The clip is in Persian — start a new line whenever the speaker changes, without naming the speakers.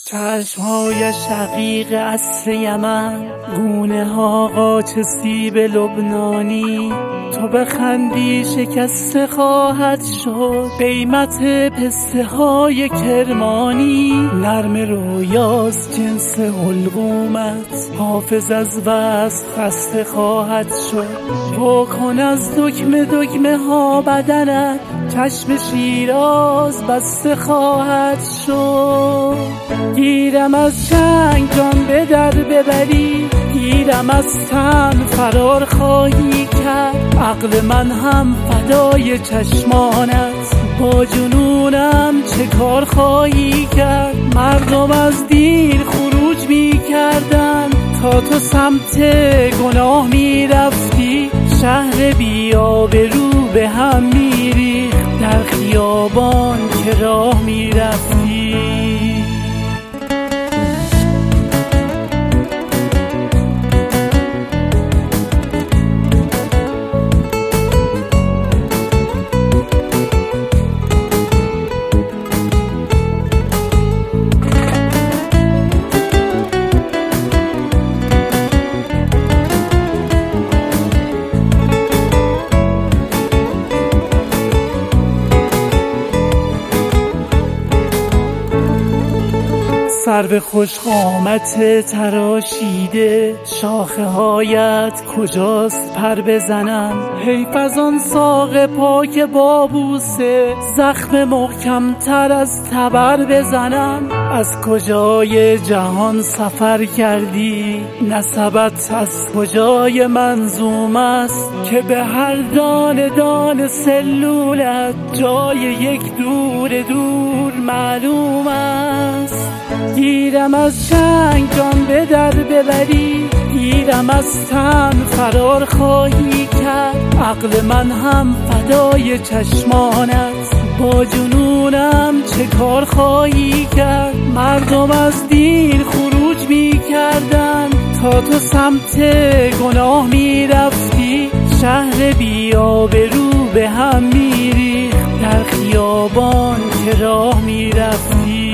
چشمهای شقیق عصر یمن، گونه ها قاچ سیب لبنانی. تو بخندی شکسته خواهد شد قیمت پسته های کرمانی. نرم رویاست جنس حلقومت، حافظ از وصف خسته خواهد شد. رو کن از دکمه دکمه ها بدنت، چشم شیراز بسته خواهد شد. گیرم از چنگ جان به در ببری، گیرم از تن فرار خواهی کرد. عقل من هم فدای چشمانت، با جنونم چه کار خواهی کرد. مردم از دین خروج می کردن تا تو سمت گناه می رفتی. شهر بی آبرو به هم می ریخت در خیابان که راه می رفتی. سرو خوش قامت تراشیده، شاخه هایت کجاست پر بزنم. حیف از آن ساق پاک بابوسه، زخم محکم تر از تبر بزنم. از کجای جهان سفر کردی، نسبت از کجای منظوم است که به هر دانه دانه سلولت جای یک دور دور معلوم است. گیرم از چنگ جان به در ببری، گیرم از تن فرار خواهی کرد. عقل من هم فدای چشمانت، با جنونم چه کار خواهی کرد. مردم از دین خروج می کردن تا تو سمت گناه می رفتی. شهر بی آبرو به هم می ریخت در خیابان که راه می رفتی.